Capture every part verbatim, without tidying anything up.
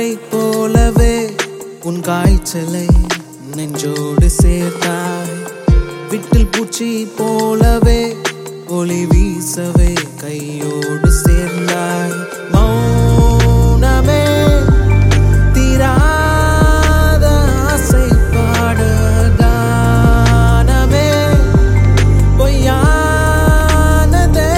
மழை போலவே உன் காய்ச்சலை நெஞ்சோடு சேர்த்தாய். விட்டில் பூச்சி போலவே ஒளி வீசவே கையோடு சேர்ந்தாய். மௌனமே தீராத ஆசை பாட கானமே பொய்யானதே.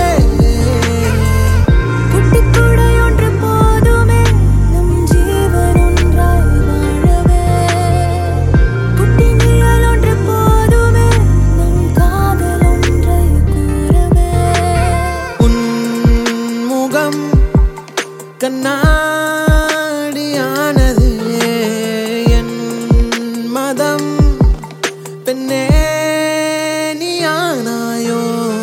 குட்டி கூடை ஒன்று போதுமே நம் ஜீவன் ஒன்றாய் வாழவே. குட்டி நிழல் ஒன்று போதுமே நம் காதல் ஒன்றை கூறவே. உன் முகம் கண்ணாடியானது என் மதம் பெண்ணே நீயானாயோ.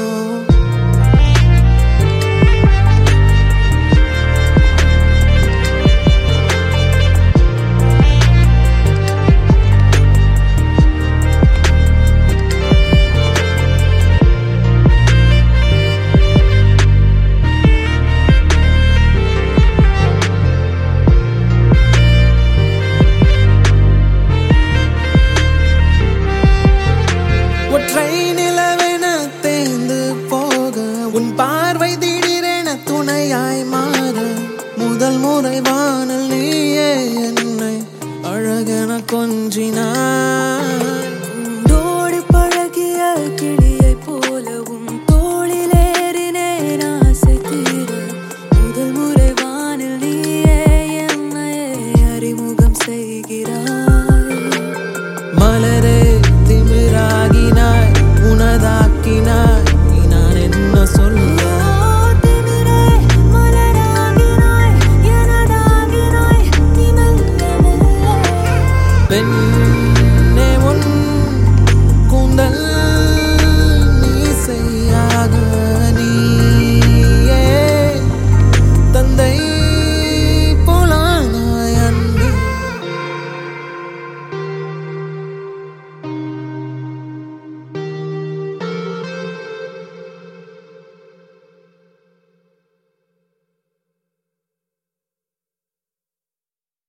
ஒற்றை நிலவென தேர்ந்து போக உன் பார்வை திடீரென துணையாய் மாற. முதல் முறை வானல் நீயே என்னை அழகென கொஞ்சினாய். உண்டோடு பழகிய கிளியைப் போலவும் தோளிலேறினேன் ஆசை தீர. முதல் முறை வானில் நீயே என்னை அறிமுகம் செய்கிறாய். மலரே திமிராகினாய் உனதாக்கினாய் நீ நான் என்ன சொல்ல. திமிரே மலராகினாய் எனதாகினாய் நீ மெல்ல மெல்ல. பெண்